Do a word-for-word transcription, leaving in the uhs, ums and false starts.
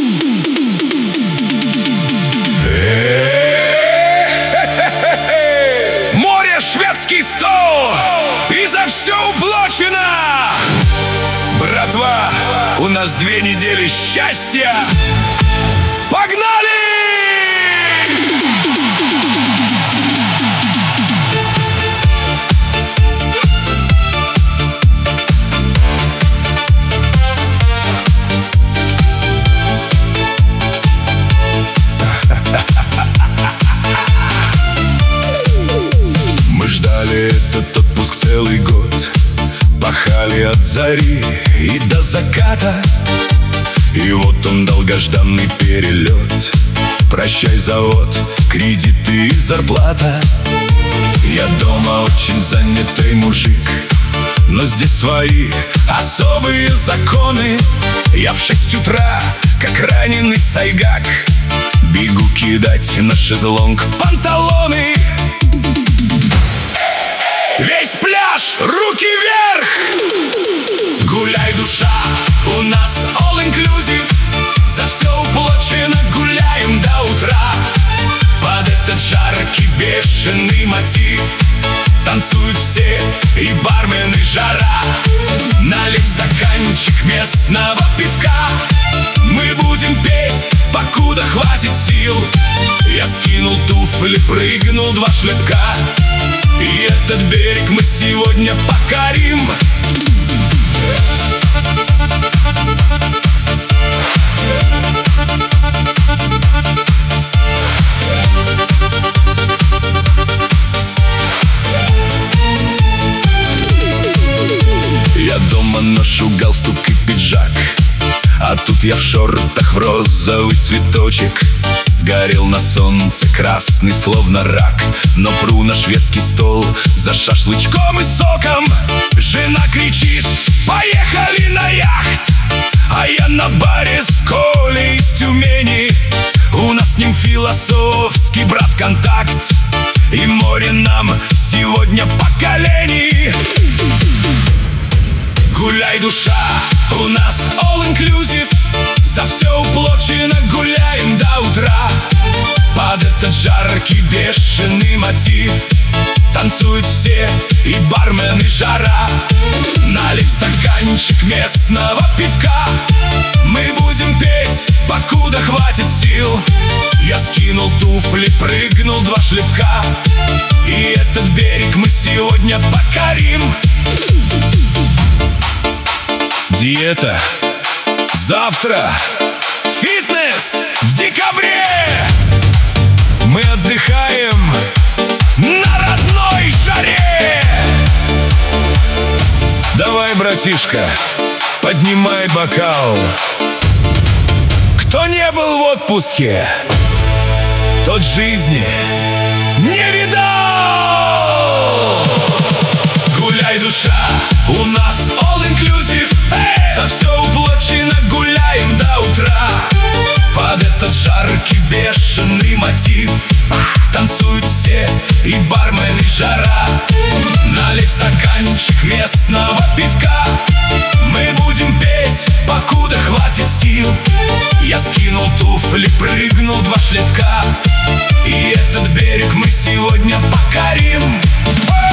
Море, шведский стол, и за все уплачено. Братва, у нас две недели счастья. Погнали! Мы ждали этот отпуск целый год, пахали от зари и до заката. И вот он, долгожданный перелет. Прощай, завод, кредиты и зарплата. Я дома очень занятый мужик, но здесь свои особые законы. Я в шесть утра, как раненый сайгак, бегу кидать на шезлонг панталоны. Весь пляж, руки вверх! Гуляй, душа, у нас all inclusive. За все уплачено, гуляем до утра. Под этот жаркий бешеный мотив танцуют все, и бармены жара. Налив стаканчик местного пивка, мы будем петь, покуда хватит сил. Я скинул туфли, прыгнул два шлепка, и этот берег мы сегодня покорим. Я дома ношу галстук и пиджак, а тут я в шортах в розовый цветочек. Сгорел на солнце, красный словно рак, но пру на шведский стол за шашлычком и соком. Жена кричит: поехали на яхт! А я на баре с Колей из Тюмени. У нас с ним философский брат-контакт, и море нам сегодня по колени. Гуляй, душа, у нас all inclusive. За все уплачено, гуляем до утра. Под этот жаркий бешеный мотив танцуют все, и бармены жара. Налив стаканчик местного пивка, мы будем петь, покуда хватит сил. Я скинул туфли, прыгнул два шлепка, и этот берег мы сегодня покорим. Диета завтра, фитнес в декабре. Мы отдыхаем на родной жаре. Давай, братишка, поднимай бокал. Кто не был в отпуске, тот жизни не видал. Гуляй, душа, у нас all inclusive. За все уплачено, гуляем до утра. Под этот жаркий бешеный мотив танцуют все, и бармены жара. Налив стаканчик местного пивка, мы будем петь, покуда хватит сил. Я скинул туфли, прыгнул два шлепка, и этот берег мы сегодня покорим.